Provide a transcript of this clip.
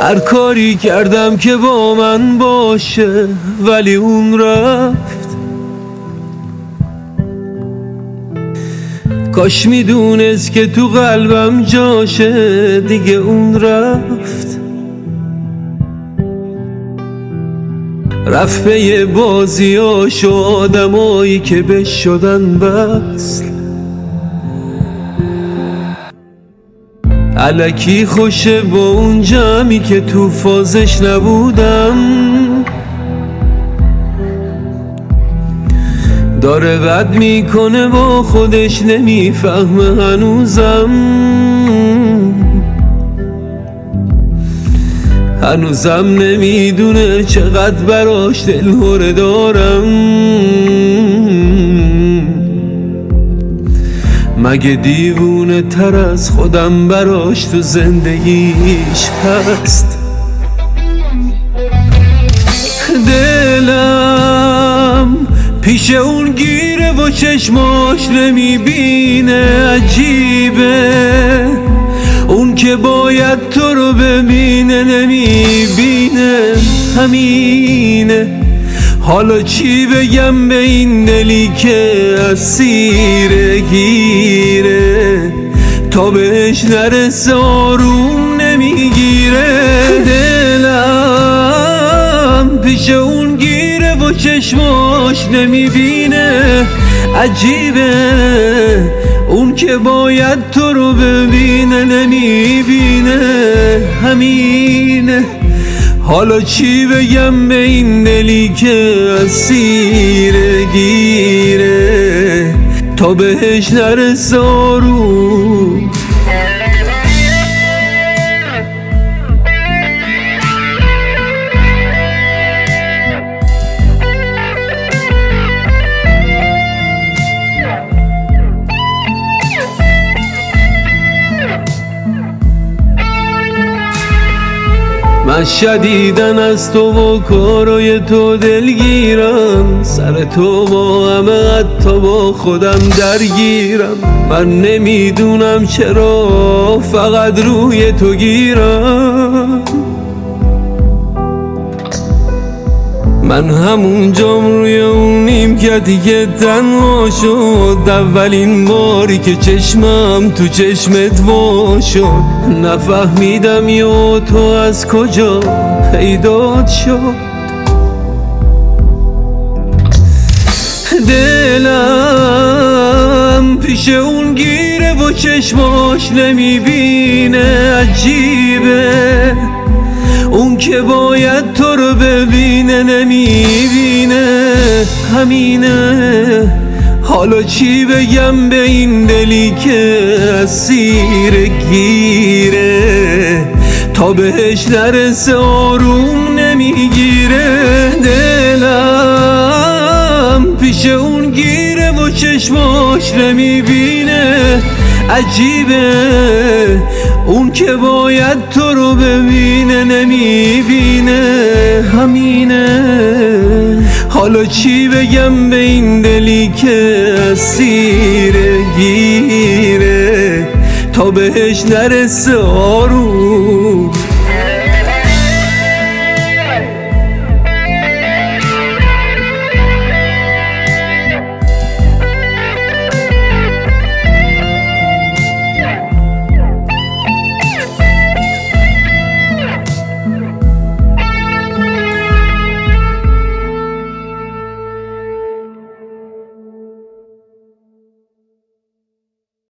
هر کاری کردم که با من باشه ولی اون رفت. کاش میدونست که تو قلبم جاشه دیگه اون رفت. رفت به یه بازیاش و آدمایی که بهش شدن وصل. الکی خوشه با اون جمعی که تو فازش نبودم. داره بد میکنه با خودش نمیفهمه هنوزم نمیدونه چقدر براش دلهره دارم. مگه دیوونه تر از خودم براش تو زندگیش هست؟ دلم پیش اون گیره و چشماش نمیبینه. عجیبه اون که باید تو رو ببینه نمیبینه. همینه. حالا چی بگم به این دلی که اسیر گیره تا بهش نرسه آروم نمیگیره. دلم پیش اون گیره و چشماش نمیبینه. عجیبه اون که باید تو رو ببینه نمیبینه. همینه. حالا چی بگم به این دلی که اسیر گیره تا بهش نرسه آروم. من شدیدن از تو و کارای تو دلگیرم. سر تو با همه حتی با خودم درگیرم. من نمیدونم چرا فقط روی تو گیرم. من همونجام روی اون نیمکتی که تنها شد. اولین باری که چشمم تو چشمت وا شد. نفهمیدم یا تو از کجا پیدات شد. دلم پیش اون گیره و چشماش نمیبینه. عجیبه اون که باید تو رو ببینه نمیبینه. همینه. حالا چی بگم به این دلی که اسیر گیره تا بهش نرسه آروم نمیگیره. دلم پیش اون گیره و چشماش نمیبینه. عجیبه اون که باید تو رو ببینه نمیبینه. همینه. حالا چی بگم به این دلی که اسیر گیره تا بهش نرسه آروم.